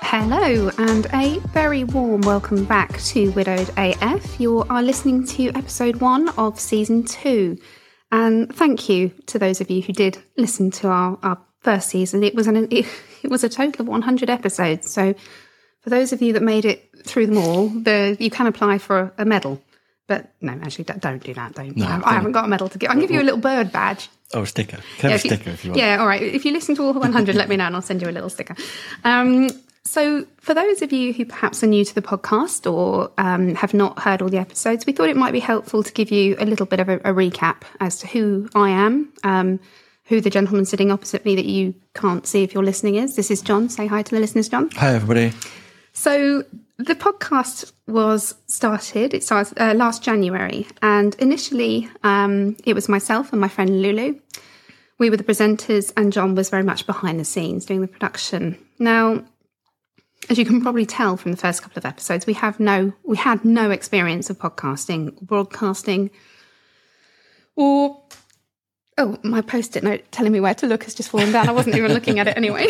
Hello, and a very warm welcome back to Widowed AF. You are listening to episode 1 of season 2. And thank you to those of you who did listen to our first season. It was a total of 100 episodes. So for those of you that made it through them all, you can apply for a medal. But no, actually, don't do that. I haven't got a medal to give. I'll give you a little bird badge. Oh, a sticker. Can I have a sticker if you want? Yeah, all right. If you listen to all 100, let me know and I'll send you a little sticker. So for those of you who perhaps are new to the podcast or have not heard all the episodes, we thought it might be helpful to give you a little bit of a recap as to who I am, who the gentleman sitting opposite me that you can't see if you're listening is. This is John. Say hi to the listeners, John. Hi, everybody. So the podcast started last January, and initially it was myself and my friend Lulu. We were the presenters, and John was very much behind the scenes doing the production. Now, as you can probably tell from the first couple of episodes, we had no experience of podcasting, broadcasting, or my post-it note telling me where to look has just fallen down. I wasn't even looking at it anyway.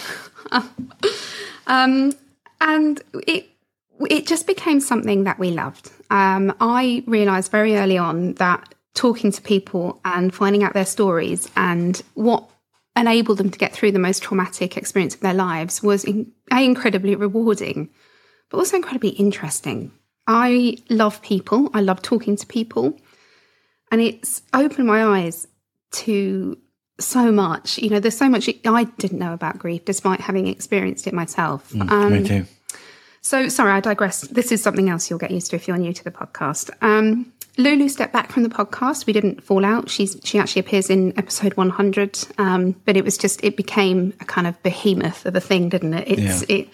And it just became something that we loved. I realised very early on that talking to people and finding out their stories and what enabled them to get through the most traumatic experience of their lives was incredibly rewarding, but also incredibly interesting. I love people. I love talking to people. And it's opened my eyes to so much. You know, there's so much I didn't know about grief, despite having experienced it myself. Me too. So, sorry, I digress. This is something else you'll get used to if you're new to the podcast. Lulu stepped back from the podcast. We didn't fall out. She actually appears in episode 100, but it became a kind of behemoth of a thing, didn't it?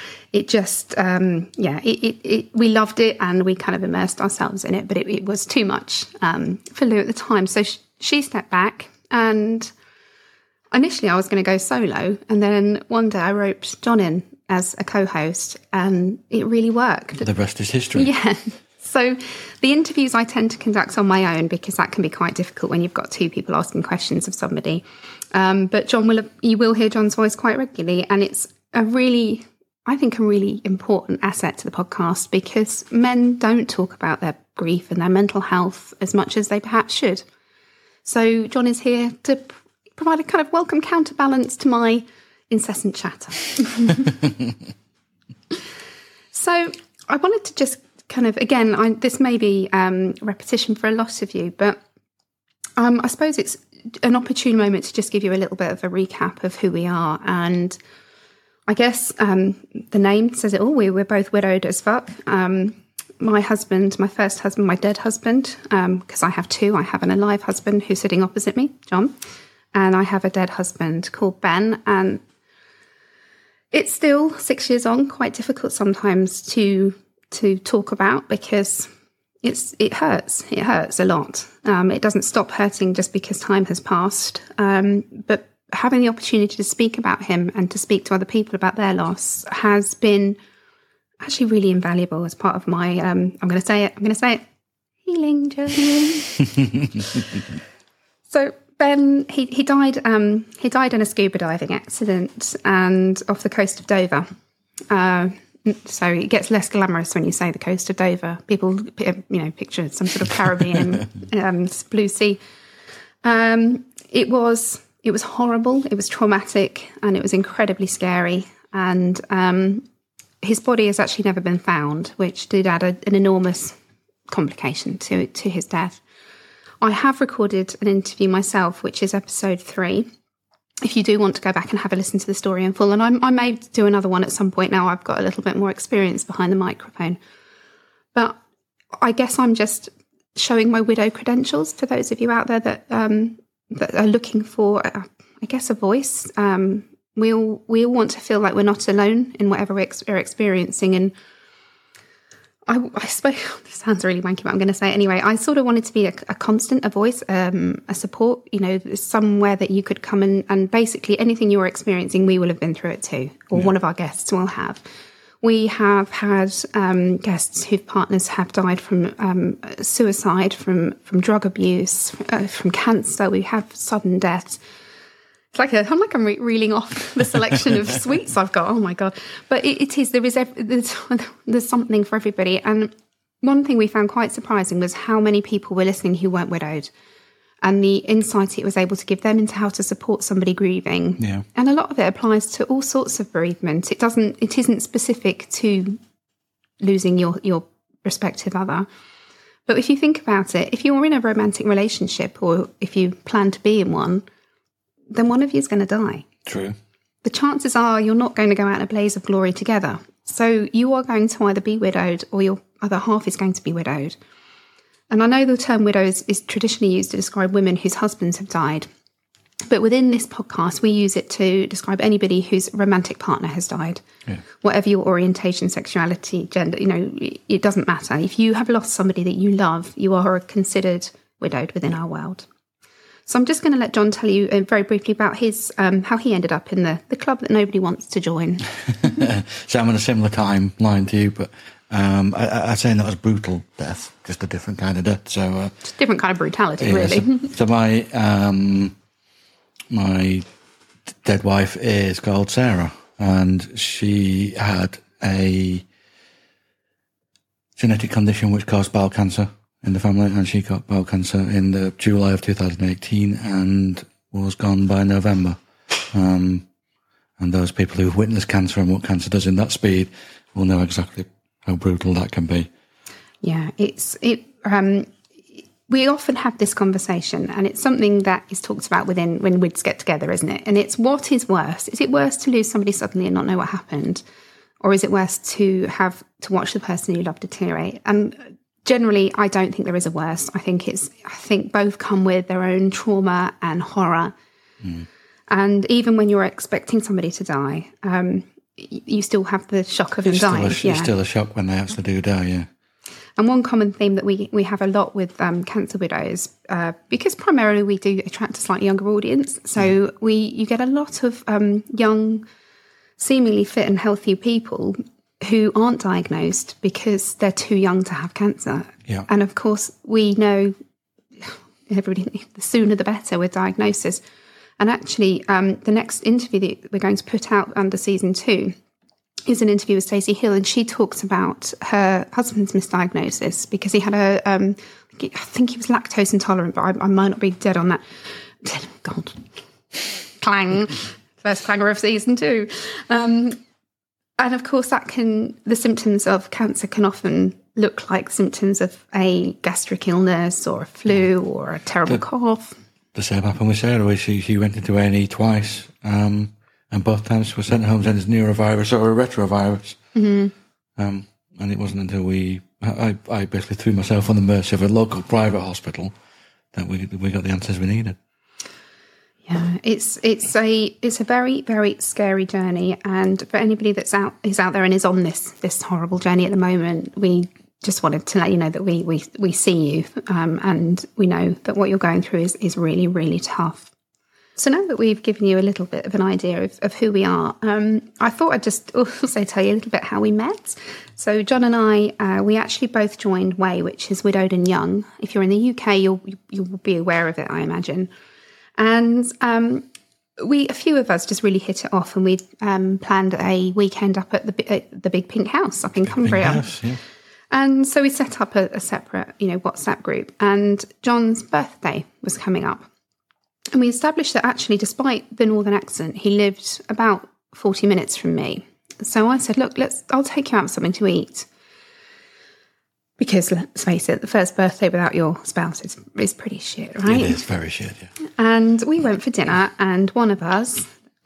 We loved it and we kind of immersed ourselves in it, but it was too much for Lou at the time. So she stepped back, and initially I was going to go solo, and then one day I roped John in as a co-host, and it really worked. The rest is history. Yeah. So the interviews I tend to conduct on my own because that can be quite difficult when you've got two people asking questions of somebody. But you will hear John's voice quite regularly, and it's a really important asset to the podcast because men don't talk about their grief and their mental health as much as they perhaps should. So John is here to provide a kind of welcome counterbalance to my incessant chatter. So I wanted to just kind of, again, this may be repetition for a lot of you, but I suppose it's an opportune moment to just give you a little bit of a recap of who we are. And I guess the name says it all. We're both widowed as fuck. My husband, my first husband, my dead husband, because I have two. I have an alive husband who's sitting opposite me, John, and I have a dead husband called Ben. And it's still 6 years on, quite difficult sometimes to talk about because it hurts. It hurts a lot. It doesn't stop hurting just because time has passed. But having the opportunity to speak about him and to speak to other people about their loss has been actually really invaluable as part of my, I'm going to say it, healing journey. So Ben, he died in a scuba diving accident and off the coast of Dover. So it gets less glamorous when you say the coast of Dover. People, picture some sort of Caribbean blue sea. It was horrible. It was traumatic, and it was incredibly scary. And his body has actually never been found, which did add an enormous complication to his death. I have recorded an interview myself, which is episode 3. If you do want to go back and have a listen to the story in full, and I may do another one at some point now. I've got a little bit more experience behind the microphone. But I guess I'm just showing my widow credentials to those of you out there that are looking for, I guess, a voice. We all want to feel like we're not alone in whatever we're experiencing. And I suppose this sounds really wanky, but I'm going to say it anyway. I sort of wanted to be a constant, a voice, a support, somewhere that you could come and basically anything you're experiencing, we will have been through it too, or one of our guests will have. We have had guests whose partners have died from suicide, from drug abuse, from cancer. We have sudden deaths. I'm reeling off the selection of sweets I've got. Oh my God. But there's something for everybody. And one thing we found quite surprising was how many people were listening who weren't widowed, and the insight it was able to give them into how to support somebody grieving. Yeah. And a lot of it applies to all sorts of bereavement. It isn't specific to losing your respective other. But if you think about it, if you're in a romantic relationship, or if you plan to be in one, then one of you is going to die. True. The chances are you're not going to go out in a blaze of glory together. So you are going to either be widowed, or your other half is going to be widowed. And I know the term widow is traditionally used to describe women whose husbands have died. But within this podcast, we use it to describe anybody whose romantic partner has died. Yeah. Whatever your orientation, sexuality, gender, it doesn't matter. If you have lost somebody that you love, you are considered widowed within our world. So I'm just going to let John tell you very briefly about his how he ended up in the club that nobody wants to join. So I'm on a similar timeline to you, but I'd say not as brutal death, just a different kind of death. So just a different kind of brutality, really. So my dead wife is called Sarah, and she had a genetic condition which caused bowel cancer in the family, and she got bowel cancer in the July of 2018 and was gone by November. And those people who've witnessed cancer and what cancer does in that speed will know exactly how brutal that can be. Yeah, we often have this conversation, and it's something that is talked about when WIDs get together, isn't it? And it's, what is worse? Is it worse to lose somebody suddenly and not know what happened? Or is it worse to have to watch the person you love deteriorate? And generally, I don't think there is a worse. I think both come with their own trauma and horror. Mm. And even when you're expecting somebody to die, you still have the shock of them dying. It's still a shock when they actually do die, yeah. And one common theme that we have a lot with cancer widows, because primarily we do attract a slightly younger audience, so you get a lot of young, seemingly fit and healthy people who aren't diagnosed because they're too young to have cancer. Yeah. And of course, we know everybody, the sooner the better with diagnosis. And actually, the next interview that we're going to put out under season 2 is an interview with Stacey Hill, and she talks about her husband's misdiagnosis because he had I think he was lactose intolerant, but I might not be dead on that. God. Clang. First clanger of season 2. And of course, the symptoms of cancer can often look like symptoms of a gastric illness or a flu or a terrible cough. The same happened with Sarah. She went into A&E twice, and both times were sent home as neurovirus or a retrovirus. Mm-hmm. And it wasn't until I basically threw myself on the mercy of a local private hospital that we got the answers we needed. Yeah, it's a very, very scary journey, and for anybody is out there and is on this horrible journey at the moment, we just wanted to let you know that we see you, and we know that what you're going through is really, really tough. So now that we've given you a little bit of an idea of who we are, I thought I'd just also tell you a little bit how we met. So John and I, we actually both joined WAY, which is Widowed and Young. If you're in the UK, you'll be aware of it, I imagine. And a few of us just really hit it off, and we planned a weekend up at the Big Pink House up in Cumbria. House, yeah. And so we set up a separate, WhatsApp group, and John's birthday was coming up. And we established that actually, despite the northern accent, he lived about 40 minutes from me. So I said, look, I'll take you out for something to eat. Because let's face it, the first birthday without your spouse is pretty shit, right? It is very shit, yeah. And we went for dinner, and one of us,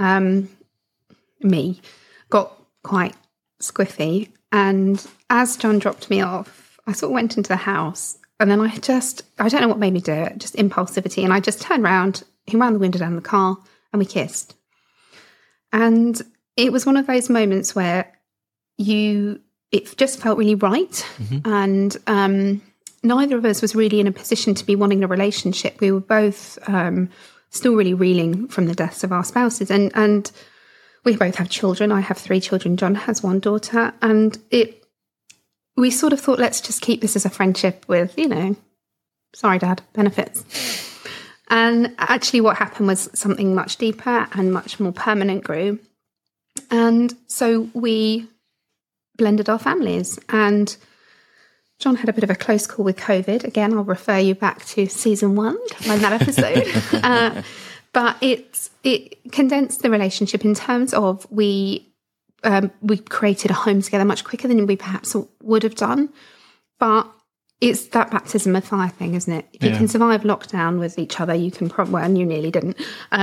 me, got quite squiffy. And as John dropped me off, I sort of went into the house, and then I don't know what made me do it, just impulsivity. And I just turned around, he wound the window down the car, and we kissed. And it was one of those moments where it just felt really right. Mm-hmm. And neither of us was really in a position to be wanting a relationship. We were both still really reeling from the deaths of our spouses. And we both have children. I have 3 children. John has 1 daughter. And we sort of thought, let's just keep this as a friendship with, sorry, Dad, benefits. And actually what happened was something much deeper and much more permanent grew. And so we blended our families, and John had a bit of a close call with COVID. Again, I'll refer you back to season 1, like that episode. But it condensed the relationship in terms of we created a home together much quicker than we perhaps would have done. But it's that baptism of fire thing, isn't it? If you can survive lockdown with each other, you can probably, well, and you nearly didn't.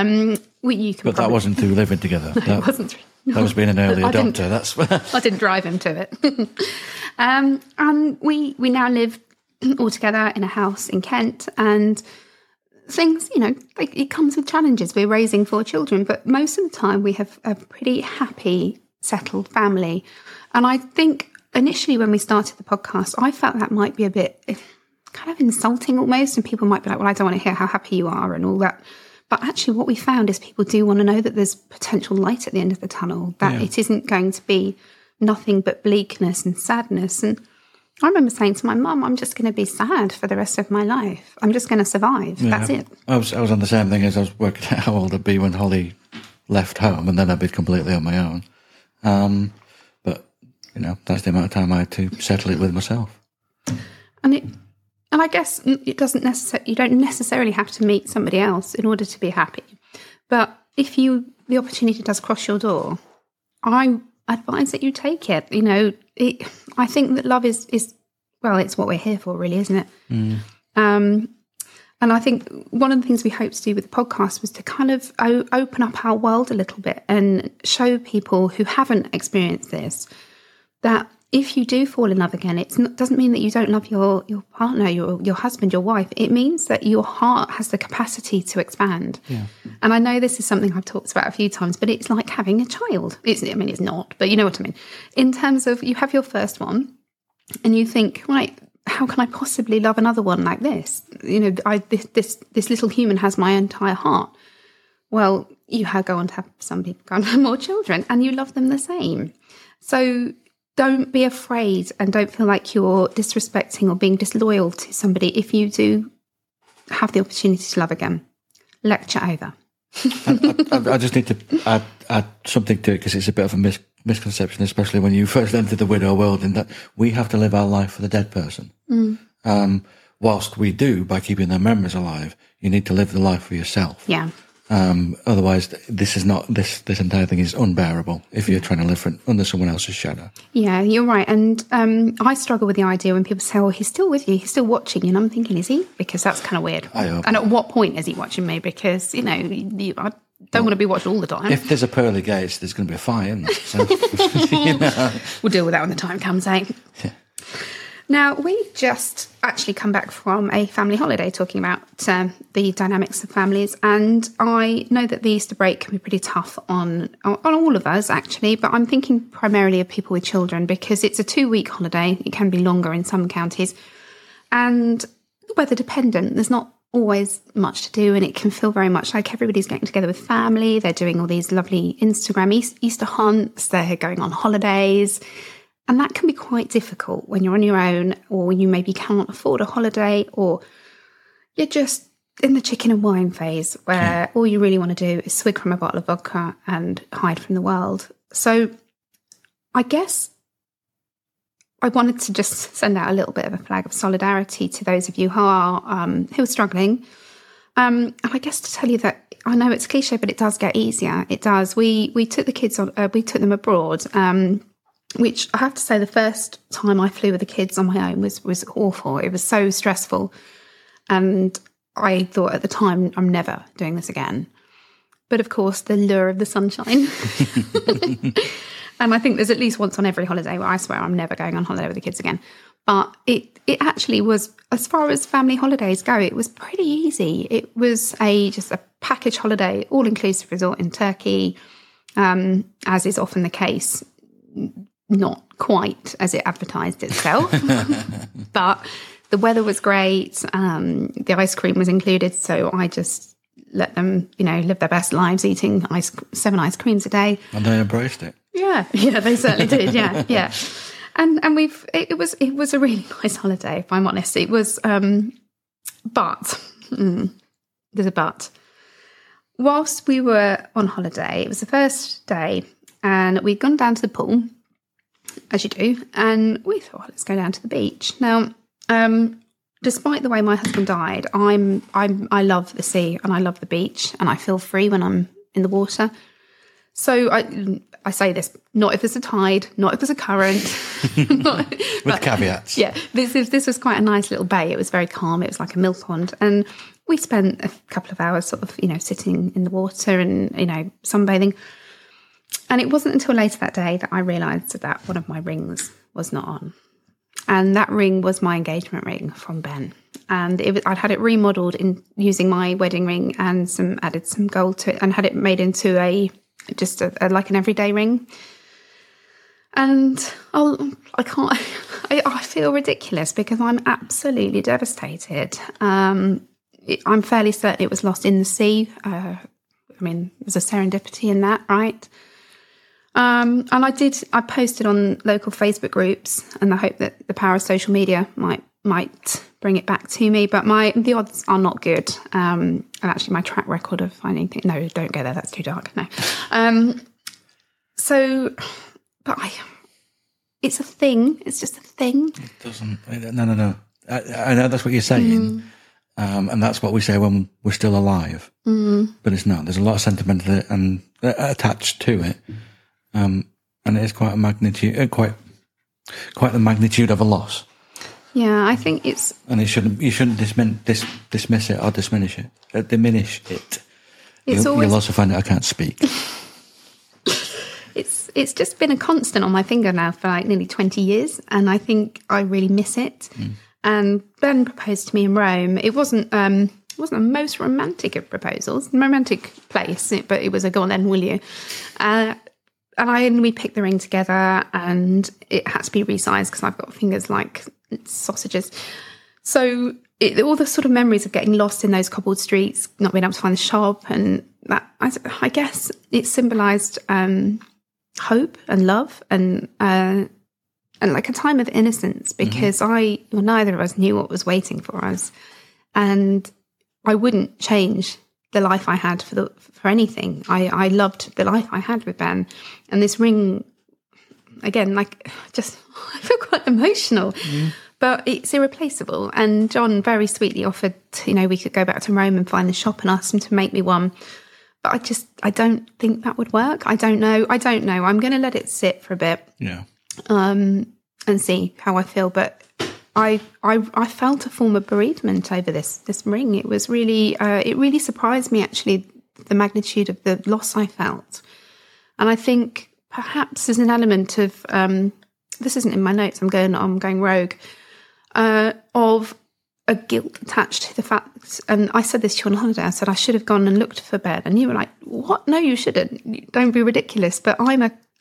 But that wasn't through living together. It wasn't. That was being an early adopter. I didn't drive him to it. And we now live all together in a house in Kent, and things, it comes with challenges. We're raising 4 children, but most of the time we have a pretty happy, settled family. And I think initially when we started the podcast, I felt that might be a bit kind of insulting almost, and people might be like, well, I don't want to hear how happy you are and all that. But actually what we found is people do want to know that there's potential light at the end of the tunnel, that it isn't going to be nothing but bleakness and sadness. And I remember saying to my mum, I'm just going to be sad for the rest of my life. I'm just going to survive. Yeah, that's it. I was on the same thing as I was working out how old I'd be when Holly left home, and then I'd be completely on my own. But, that's the amount of time I had to settle it with myself. And I guess it doesn't you don't necessarily have to meet somebody else in order to be happy. But if the opportunity does cross your door, I advise that you take it. I think that love is well, it's what we're here for, really, isn't it? Mm. And I think one of the things we hope to do with the podcast was to kind of open up our world a little bit and show people who haven't experienced this that if you do fall in love again, it doesn't mean that you don't love your partner, your husband, your wife. It means that your heart has the capacity to expand. Yeah. And I know this is something I've talked about a few times, but it's like having a child. It's not, but you know what I mean. In terms of you have your first one and you think, right, how can I possibly love another one like this? This little human has my entire heart. Well, you go on to have some people go on to have more children and you love them the same. So don't be afraid and don't feel like you're disrespecting or being disloyal to somebody if you do have the opportunity to love again. Lecture over. I just need to add something to it because it's a bit of a misconception, especially when you first enter the widow world, in that we have to live our life for the dead person. Mm. Whilst we do, by keeping their memories alive, you need to live the life for yourself. Yeah. Otherwise, this entire thing is unbearable if you're trying to live under someone else's shadow. Yeah, you're right. And I struggle with the idea when people say, "Oh, he's still with you, he's still watching," and I'm thinking, is he? Because that's kind of weird. And at what point is he watching me? Because I don't want to be watched all the time. If there's a pearly gates, there's going to be a fire, isn't there? So, We'll deal with that when the time comes, eh? Yeah. Now, we just actually come back from a family holiday talking about the dynamics of families, and I know that the Easter break can be pretty tough on all of us, actually, but I'm thinking primarily of people with children because it's a 2-week holiday. It can be longer in some counties, and weather dependent. There's not always much to do, and it can feel very much like everybody's getting together with family. They're doing all these lovely Instagram Easter hunts. They're going on holidays. And that can be quite difficult when you're on your own, or you maybe can't afford a holiday, or you're just in the chicken and wine phase where all you really want to do is swig from a bottle of vodka and hide from the world. So I guess I wanted to just send out a little bit of a flag of solidarity to those of you who are struggling. And I guess to tell you that I know it's cliche, but it does get easier. It does. We took the kids on. We took them abroad. Which I have to say, the first time I flew with the kids on my own was awful. It was so stressful. And I thought at the time, I'm never doing this again. But of course, the lure of the sunshine. And I think there's at least once on every holiday where I swear I'm never going on holiday with the kids again. But it actually was, as far as family holidays go, it was pretty easy. It was just a package holiday, all-inclusive resort in Turkey, as is often the case. Not quite as it advertised itself, but the weather was great. The ice cream was included, so I just let them, live their best lives, eating 7 ice creams a day. And they embraced it. Yeah, they certainly did. Yeah. And it was a really nice holiday, if I'm honest. It was, but there's a but. Whilst we were on holiday, it was the first day, and we'd gone down to the pool, as you do, and we thought, let's go down to the beach. Now, despite the way my husband died, I love the sea and I love the beach, and I feel free when I'm in the water. So I say this, not if there's a tide, not if there's a current. With caveats. Yeah, this was quite a nice little bay. It was very calm. It was like a mill pond. And we spent a couple of hours sort of, sitting in the water and, sunbathing. And it wasn't until later that day that I realised that one of my rings was not on. And that ring was my engagement ring from Ben. And I'd had it remodelled in using my wedding ring and added some gold to it and had it made into like an everyday ring. And I feel ridiculous because I'm absolutely devastated. I'm fairly certain it was lost in the sea. There's a serendipity in that, right? And I posted on local Facebook groups, and I hope that the power of social media might bring it back to me. But the odds are not good. And actually, my track record of finding things. No, don't go there. That's too dark. No. It's a thing. It's just a thing. It doesn't. No. I know that's what you're saying, and that's what we say when we're still alive. But it's not. There's a lot of sentiment and attached to it. And it is quite a magnitude, quite the magnitude of a loss. Yeah, I think it's. And you shouldn't dismiss it or diminish it. You'll also find out I can't speak. It's just been a constant on my finger now for like nearly 20 years, and I think I really miss it. And Ben proposed to me in Rome. It wasn't the most romantic of proposals, romantic place, but it was a go on then, will you? And we picked the ring together, and it had to be resized because I've got fingers like sausages. So all the sort of memories of getting lost in those cobbled streets, not being able to find the shop, and that, I guess it symbolised hope and love and like a time of innocence, because neither of us knew what was waiting for us, and I wouldn't change the life I had for anything. I loved the life I had with Ben, and this ring, again, I feel quite emotional, but it's irreplaceable. And John very sweetly offered, we could go back to Rome and find the shop and ask him to make me one. But I don't think that would work. I don't know. I'm going to let it sit for a bit, and see how I feel. But I felt a form of bereavement over this ring. It was really, it really surprised me, actually, the magnitude of the loss I felt. And I think perhaps there's an element of, this isn't in my notes, I'm going rogue, of a guilt attached to the fact, and I said this to you on holiday, I said I should have gone and looked for Ben, and you were like, what? No, you shouldn't. Don't be ridiculous. But I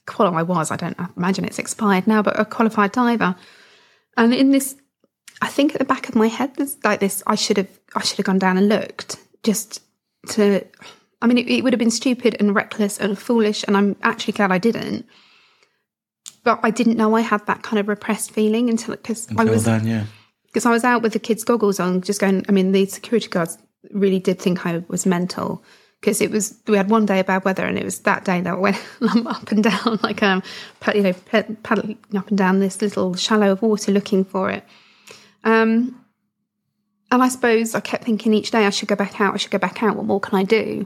imagine it's expired now, but a qualified diver. And in this, I think at the back of my head, there's like this, I should have gone down and looked it would have been stupid and reckless and foolish, and I'm actually glad I didn't. But I didn't know I had that kind of repressed feeling until I was out with the kids' goggles on, just going, the security guards really did think I was mental, because we had one day of bad weather, and it was that day that I went up and down, like, paddling up and down this little shallow of water looking for it. And I suppose I kept thinking each day I should go back out. What more can I do?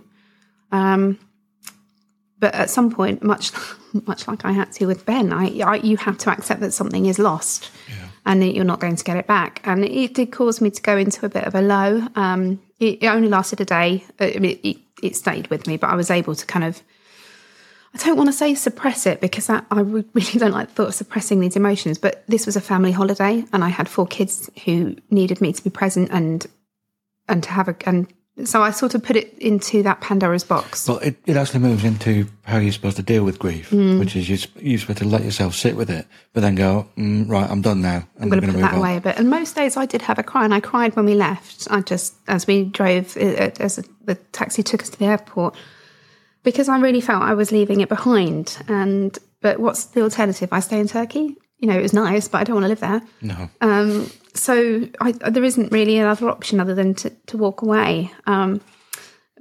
But at some point, much like I had to with Ben, you have to accept that something is lost, and that you're not going to get it back. And it did cause me to go into a bit of a low. It only lasted a day. It stayed with me, but I was able to kind of, I don't want to say suppress it, because I really don't like the thought of suppressing these emotions. But this was a family holiday, and I had 4 kids who needed me to be present and to have and so I sort of put it into that Pandora's box. Well, it actually moves into how you're supposed to deal with grief, which is you're supposed to let yourself sit with it, but then go, right, I'm done now. I'm going to put that away a bit. And most days I did have a cry, and I cried when we left. As we drove, as the taxi took us to the airport, because I really felt I was leaving it behind. But what's the alternative? I stay in Turkey? It was nice, but I don't want to live there. No. So there isn't really another option other than to walk away.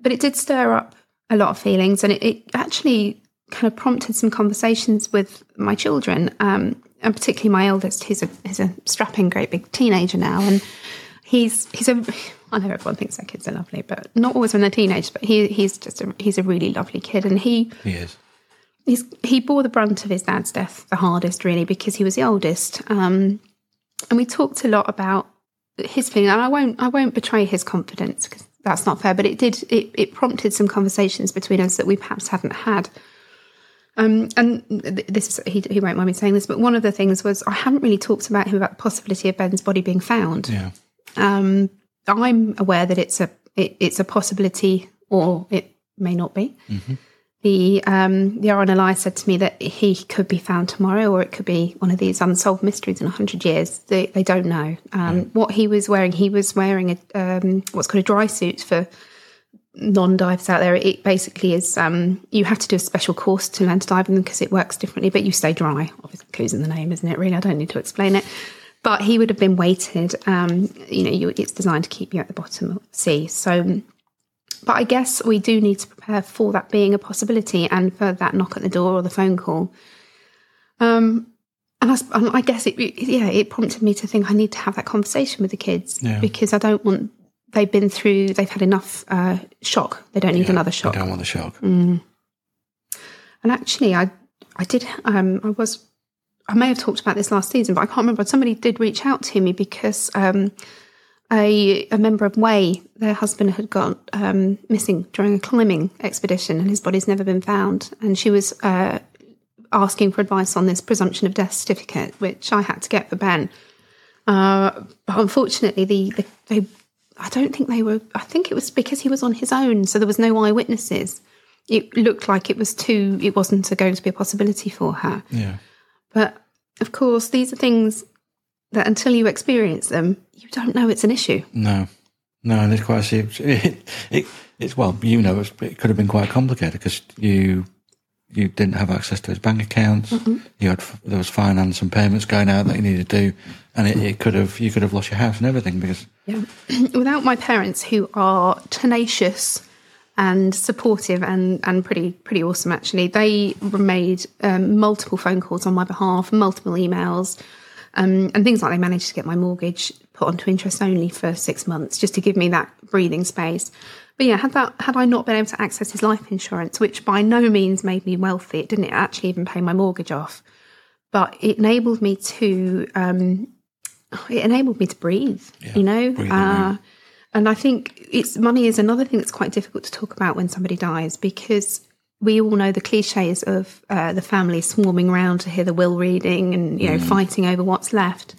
but it did stir up a lot of feelings, and it actually kind of prompted some conversations with my children, and particularly my eldest, who's a strapping, great big teenager now, and he's I know everyone thinks their kids are lovely, but not always when they're teenagers. But he's a really lovely kid, and he is. He bore the brunt of his dad's death the hardest, really, because he was the oldest. And we talked a lot about his feeling, and I won't betray his confidence because that's not fair. But it prompted some conversations between us that we perhaps hadn't had. And this is, he won't mind me saying this, but one of the things was I hadn't really talked about him about the possibility of Ben's body being found. Yeah. I'm aware that it's a possibility, or it may not be. Mm-hmm. The RNLI said to me that he could be found tomorrow, or it could be one of these unsolved mysteries in 100 years. They don't know. What he was wearing a what's called a dry suit for non-divers out there. It basically is you have to do a special course to learn to dive in them because it works differently, but you stay dry. Obviously, clues in the name, isn't it? Really, I don't need to explain it. But he would have been weighted. It's designed to keep you at the bottom of the sea. So, but I guess we do need to prepare for that being a possibility and for that knock at the door or the phone call. And I guess it prompted me to think I need to have that conversation with the kids because I don't want. They've had enough shock. They don't need another shock. They don't want the shock. Mm. And actually, I may have talked about this last season, but I can't remember. Somebody did reach out to me because a member of Way, their husband had gone missing during a climbing expedition and his body's never been found. And she was asking for advice on this presumption of death certificate, which I had to get for Ben. But unfortunately, I don't think they were. I think it was because he was on his own, so there was no eyewitnesses. It looked like it wasn't going to be a possibility for her. Yeah. But of course, these are things that until you experience them, you don't know it's an issue. No, and it's quite it's well, it could have been quite complicated because you didn't have access to his bank accounts. Mm-hmm. There was finance and payments going out that you needed to do, and you could have lost your house and everything because without my parents, who are tenacious and supportive and pretty awesome, actually. They made multiple phone calls on my behalf, multiple emails, and things like they managed to get my mortgage put onto interest only for 6 months, just to give me that breathing space. But yeah, had I not been able to access his life insurance, which by no means made me wealthy, it didn't actually even pay my mortgage off, but it enabled me to breathe, and I think money is another thing that's quite difficult to talk about when somebody dies, because we all know the cliches of the family swarming around to hear the will reading and fighting over what's left.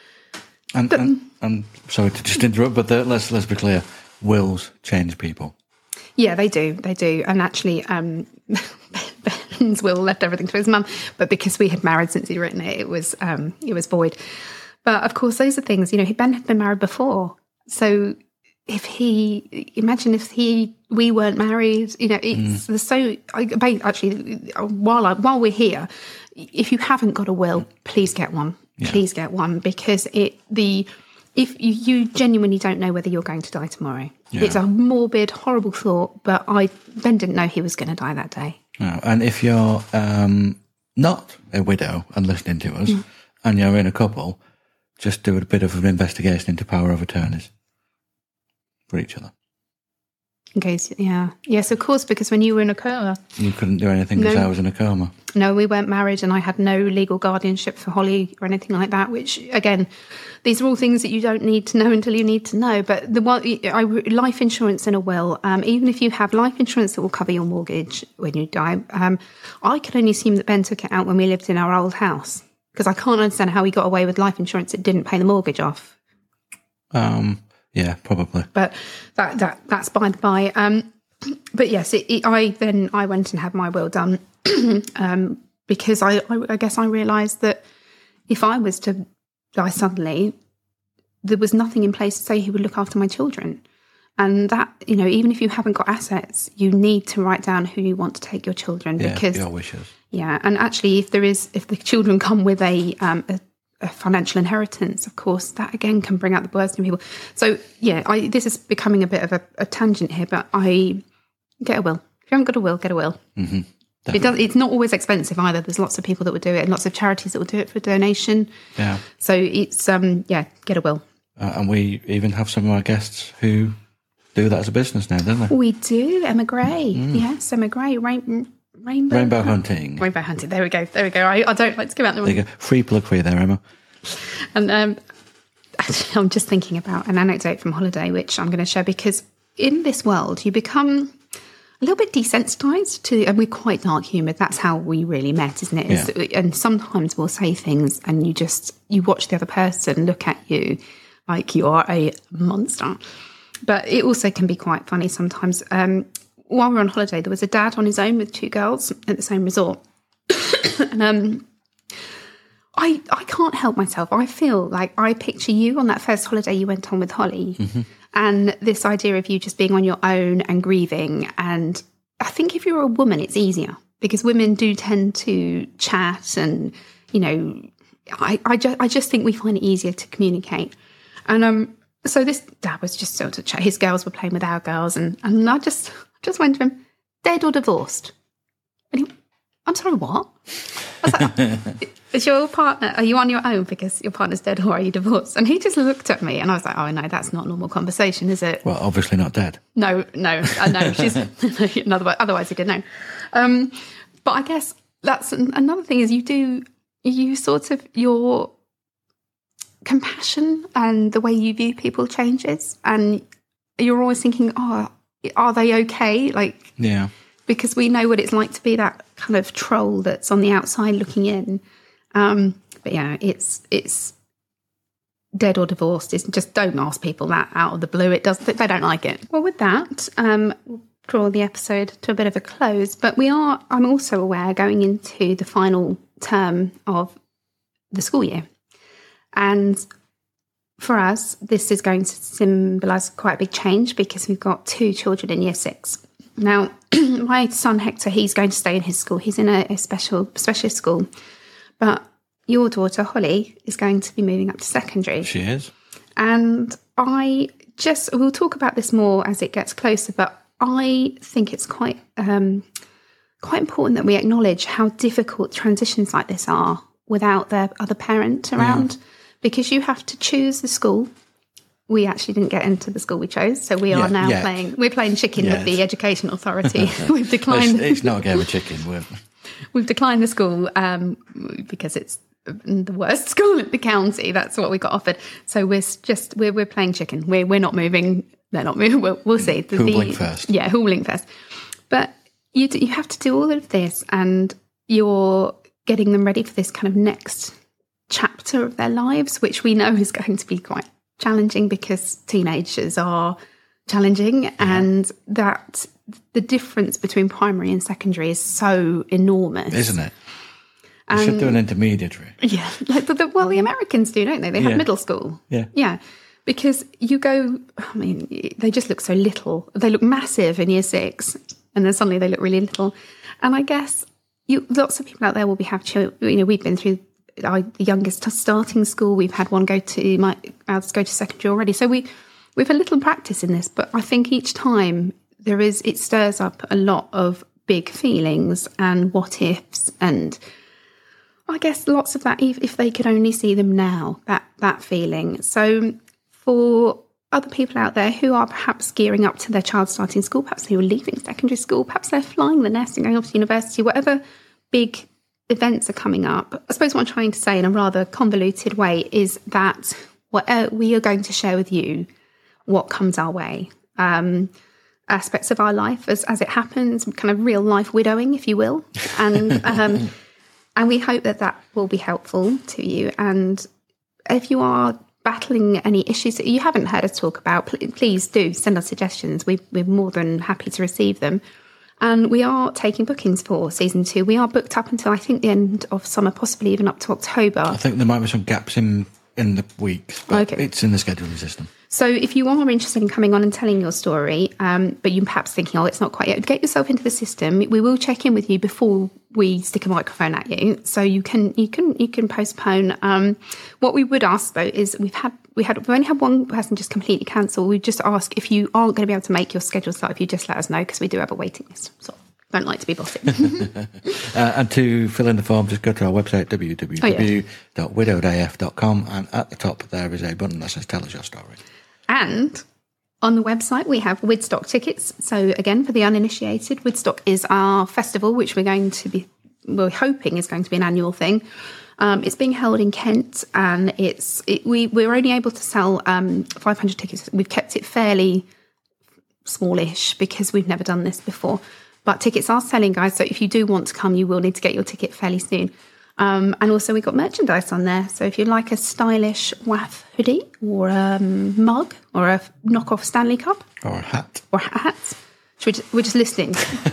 And sorry to just interrupt, but let's be clear: wills change people. Yeah, they do, and actually, Ben's will left everything to his mum, but because we had married since he'd written it, it was void. But of course, those are things. Ben had been married before, so. Imagine if we weren't married, it's so. Actually, while we're here, if you haven't got a will, please get one. Yeah. Please get one, because if you genuinely don't know whether you're going to die tomorrow. Yeah. It's a morbid, horrible thought, but Ben didn't know he was going to die that day. No. And if you're not a widow and listening to us, and you're in a couple, just do a bit of an investigation into power of attorneys. For each other. In case, yes, of course, because when you were in a coma, you couldn't do anything because I was in a coma. No, we weren't married, and I had no legal guardianship for Holly or anything like that. Which, again, these are all things that you don't need to know until you need to know. But life insurance in a will, even if you have life insurance that will cover your mortgage when you die, I can only assume that Ben took it out when we lived in our old house, because I can't understand how he got away with life insurance that didn't pay the mortgage off. Yeah, probably. But that's by the by. But yes, I went and had my will done because I guess I realised that if I was to die suddenly, there was nothing in place to say he would look after my children. And that, even if you haven't got assets, you need to write down who you want to take your children. Because your wishes. Yeah, and actually, if the children come with a financial inheritance, of course, that again can bring out the worst in people. So yeah, this is becoming a bit of a tangent here, but I Get a will. If you haven't got a will, get a will. Mm-hmm. It's not always expensive either. There's lots of people that would do it and lots of charities that will do it for donation. Yeah. So it's, get a will. And we even have some of our guests who do that as a business now, don't they? We do. Emma Gray. Yes, Emma Gray. Rainbow hunting. Rainbow hunting. There we go. I don't like to give out the There you go. Free plug for you there, Emma. And actually, I'm just thinking about an anecdote from holiday, which I'm going to share, because in this world, you become a little bit desensitized to, and we're quite dark humoured. That's how we really met, isn't it? Yeah. And sometimes we'll say things and you watch the other person look at you like you are a monster. But it also can be quite funny sometimes. While we were on holiday, there was a dad on his own with 2 girls at the same resort. And I can't help myself. I feel like I picture you on that first holiday you went on with Holly, and this idea of you just being on your own and grieving. And I think if you're a woman, it's easier because women do tend to chat, and I just think we find it easier to communicate. And so this dad was just sort of chat. His girls were playing with our girls, and I just went to him, dead or divorced? And he, I'm sorry, what? I was like, is your partner, are you on your own because your partner's dead, or are you divorced? And he just looked at me and I was like, oh no, that's not normal conversation, is it? Well, obviously not dead. No, I know. She's otherwise he didn't know. But I guess that's another thing is you sort of, your compassion and the way you view people changes, and you're always thinking, oh, are they okay? Like, yeah. Because we know what it's like to be that kind of troll that's on the outside looking in. But yeah, it's dead or divorced. It's just, don't ask people that out of the blue. They don't like it. Well, with that, we'll draw the episode to a bit of a close. But I'm also aware going into the final term of the school year. And for us, this is going to symbolise quite a big change because we've got 2 children in year 6. Now, my son Hector, he's going to stay in his school. He's in a specialist school. But your daughter, Holly, is going to be moving up to secondary. She is. And we'll talk about this more as it gets closer, but I think it's quite important that we acknowledge how difficult transitions like this are without their other parent around. Yeah. Because you have to choose the school. We actually didn't get into the school we chose, so we are now playing chicken with the Education Authority. We've declined. It's not a game of chicken. We've declined the school because it's the worst school in the county. That's what we got offered. So we're playing chicken. We're not moving. They're not moving. We'll see. Who'll blink first? Yeah, who'll blink first? But you have to do all of this, and you're getting them ready for this kind of next chapter of their lives, which we know is going to be quite challenging because teenagers are challenging, and that the difference between primary and secondary is so enormous, isn't it? You should do an intermediary. Yeah, like the Americans do, don't they? They have middle school. Yeah, because you go. I mean, they just look so little. They look massive in year 6, and then suddenly they look really little. And I guess lots of people out there will have children. We've been through the youngest starting school. We've had one go to secondary already. So we've a little practice in this, but I think each time it stirs up a lot of big feelings and what ifs, and I guess lots of that, if they could only see them now, that feeling. So for other people out there who are perhaps gearing up to their child starting school, perhaps they were leaving secondary school, perhaps they're flying the nest and going off to university, whatever big events are coming up, I suppose what I'm trying to say in a rather convoluted way is that we are going to share with you what comes our way, aspects of our life as it happens, kind of real life widowing, if you will, and we hope that will be helpful to you. And if you are battling any issues that you haven't heard us talk about, please do send us suggestions. We're more than happy to receive them. And we are taking bookings for season 2. We are booked up until, I think, the end of summer, possibly even up to October. I think there might be some gaps in in the weeks, but Okay. it's in the scheduling system. So if you are interested in coming on and telling your story, but you're perhaps thinking, oh, it's not quite yet, get yourself into the system. We will check in with you before we stick a microphone at you, so you can postpone. What we would ask though is we've only had one person just completely cancel. We just ask if you aren't going to be able to make your schedule start, if you just let us know, because we do have a waiting list. So don't like to be bossy. And to fill in the form, just go to our website, www.widowedaf.com, and at the top there is a button that says Tell Us Your Story. And on the website, we have Woodstock tickets. So again, for the uninitiated, Woodstock is our festival, which we're hoping is going to be an annual thing. It's being held in Kent, and we're only able to sell 500 tickets. We've kept it fairly smallish because we've never done this before. But tickets are selling, guys. So if you do want to come, you will need to get your ticket fairly soon. And also we've got merchandise on there. So if you'd like a stylish WAF hoodie or a mug or a knockoff Stanley Cup. Or a hat. We're just listening.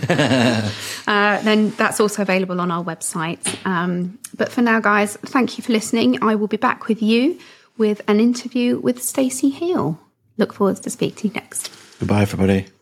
Then that's also available on our website. But for now, guys, thank you for listening. I will be back with you with an interview with Stacey Heal. Look forward to speaking to you next. Goodbye, everybody.